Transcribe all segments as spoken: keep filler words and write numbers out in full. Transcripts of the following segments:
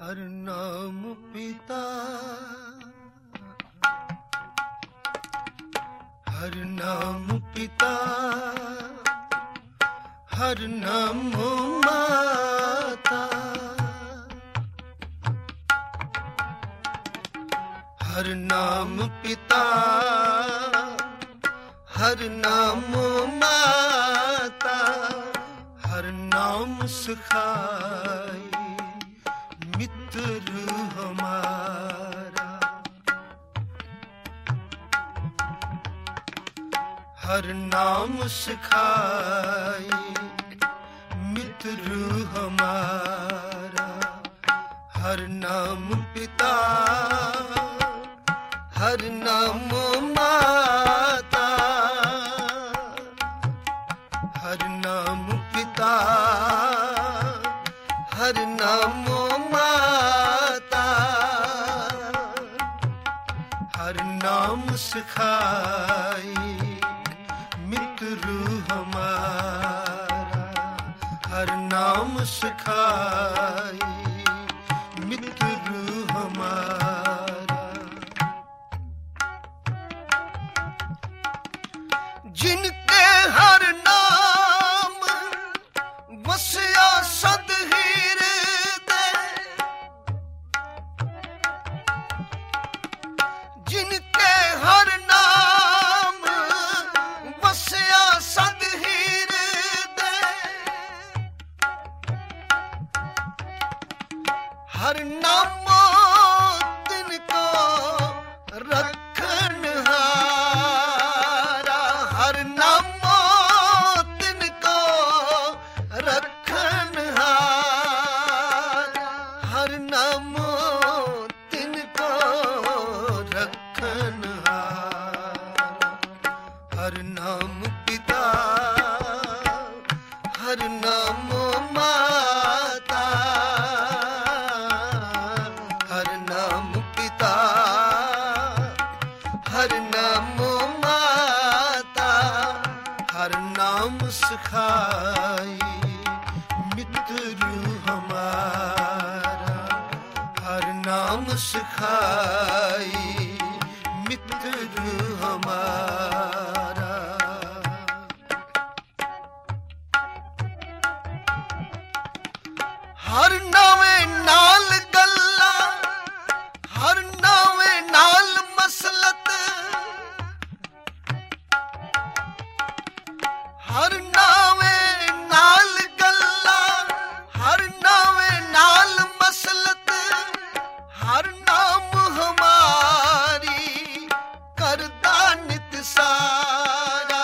हर नाम पिता, हर नाम पिता, हर नाम माता, हर नाम पिता, हर नाम माता, हर नाम सिखाई मित्र हमारा। हर नाम सिखाई मित्र हमारा। हर नाम पिता, हर नाम माता, हर नाम पिता, हर नाम माता, हर नाम सिखाई मित्र हमारा। हर नाम सिखाई मित्र हमारा। जिनके हर नाम वसिया सद हृदय, जिनके हर नाम वसिया सद हृदय, हर नामो तिनको रखन हारा। हर नामो तिनको रखन हारा। हर नामो तिनको रखन हारा। हर नाम पिता, हर नाम माता, हर नाम पिता, हर नाम माता, हर नाम सिखाई मित्र हमारा। हर नाम सिखाई मित्र हमारा। हर नावे नाल गल्ला, हर नावे नाल मसलत, हर नावे नाल गल्ला, हर नावे नाल मसलत, हर नाम हमारी करदा नित सारा।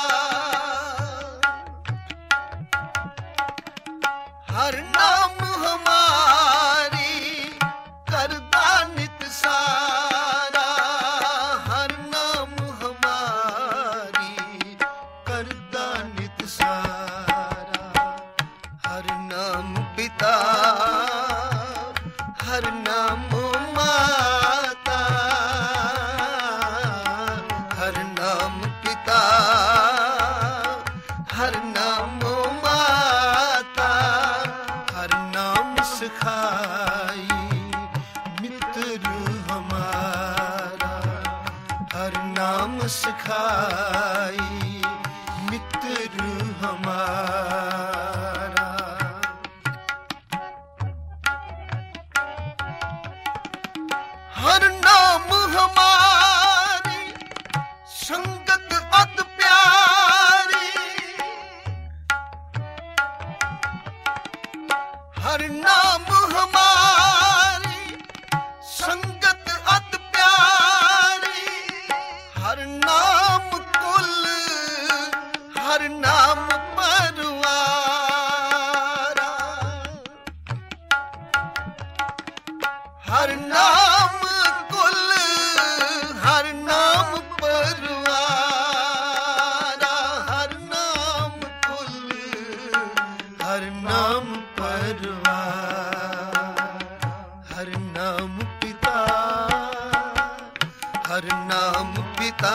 हर नाम हमारी करदा नित सारा। हर नाम हमारी करदा नित सारा। हर नाम पिता, हर नाम माता, हर नाम पिता, हर नाम माता, हर नाम सिखाई मित्र हमारा। हर नाम सिखाई मित्र हमारा। हर नाम हमारी संगत अत प्यारी। हर नाम हमारी संगत अत प्यारी। हर नाम कुल, हर नाम परवारा। हर नाम कुल, हर नाम परवारा। हर नाम कुल, हर नाम परवारा। हर नाम पिता, हर नाम पिता,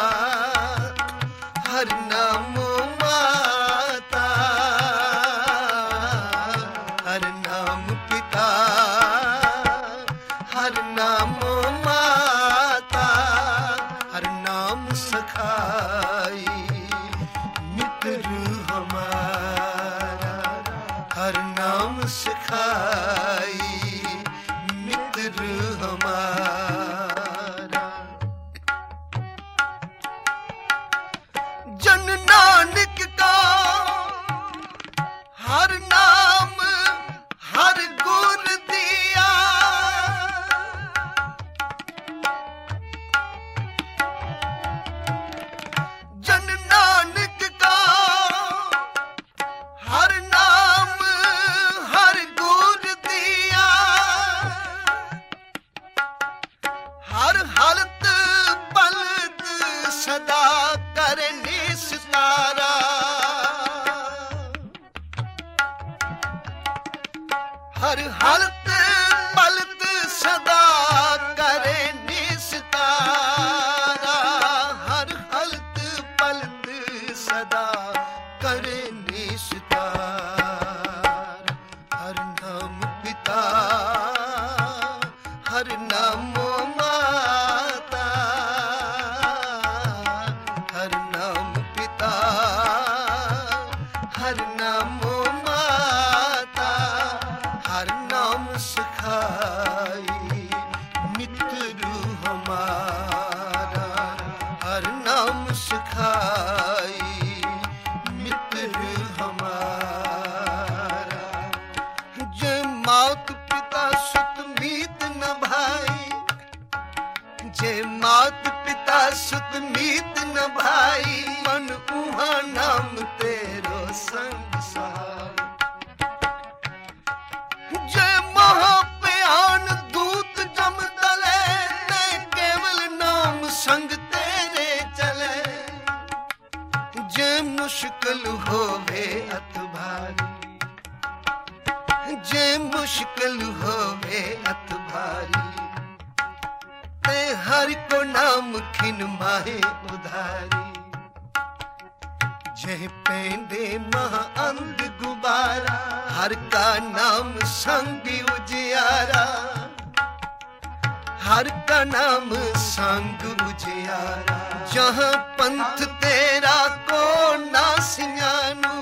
हर नाम माता, हर नाम पिता, नाम माता, हर नाम पिता, हर नाम माता, हर नाम सिखाई मित्र हमारा, हर नाम सिखाई मित्र हमारा। जय मात पिता सुत मीत न भाई, जय मात पिता सुत मीत न भाई, मन उहा नाम तेरो संग सहाय। जय महाप्यान दूत जम तले, ने केवल नाम संग तेरे चले। जय मुश्किल होवे अत भारी, जय मुश्किल होवे अत भारी, ते हर को नाम खिन माहे उधारी। जय पेंदे महा अंग गुबारा, हर का नाम संग उजियारा, हर का नाम संग उजियारा। जहां पंथ तेरा को ना सियानू,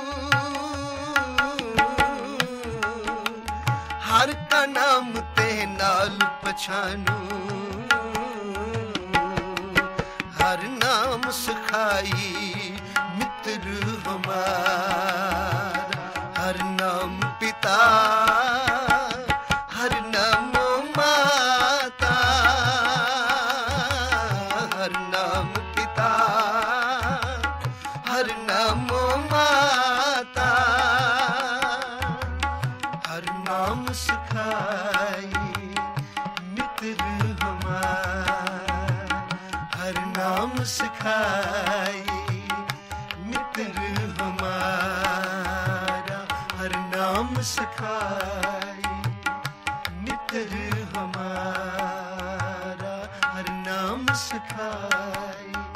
हर का नाम ते नाल पछानू। हर नाम सिखाई मित्र हमारा, हर नाम पिता, हर नाम माता, हर नाम पिता, हर नाम माता, हर नाम सिखाई मित्र हमारा, हर नाम सिखाई मित्र हमारा, हर नाम सिखाई मित्र हमारा, हर नाम सिखाई